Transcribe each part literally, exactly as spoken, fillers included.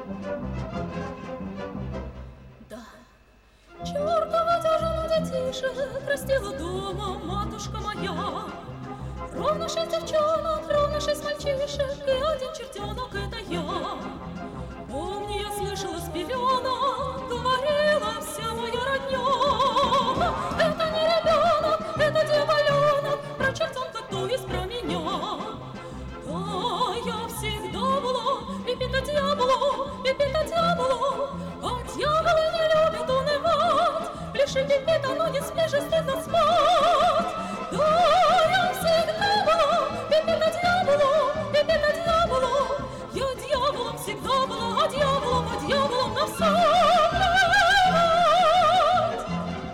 Да, чертова дюжина детишек растила дома матушка моя. Ровно шесть девчонок, ровно шесть мальчишек, и один чертенок — это я. Помню, я слышала с пеленок, говорила вся моя родня: это не ребенок, это дьяволенок, про чертенка, то есть про меня. Да, я всегда была пипита дьяволу, пипита дьяволу, а дьяволы не любят унывать. Пляши, пипита, но не спеши, стыдно спать. Да, я всегда была пипита дьяволу, пипита дьяволу, я дьяволом всегда была, а дьяволом, а дьяволом на все плевать.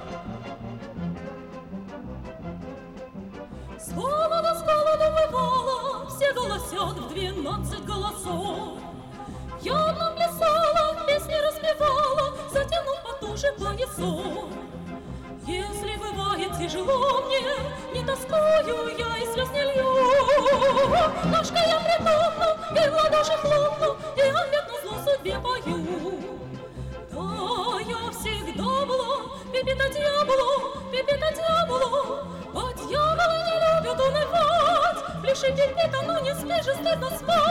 С голоду, с голоду бывало, все голосят в двенадцать голосов. Я одна плясала, песни распевала, затянув потуже поясов. Если бывает тяжело мне, не тоскую я и слез не лью. Ножкой я притопну и в ладоши хлопну, и опять на зло судьбе пою. Да, я всегда была пипита дьяволу, пипита дьяволу, а дьяволы не любят унывать. Пляши, пипита, но не спеши, стыдно спать.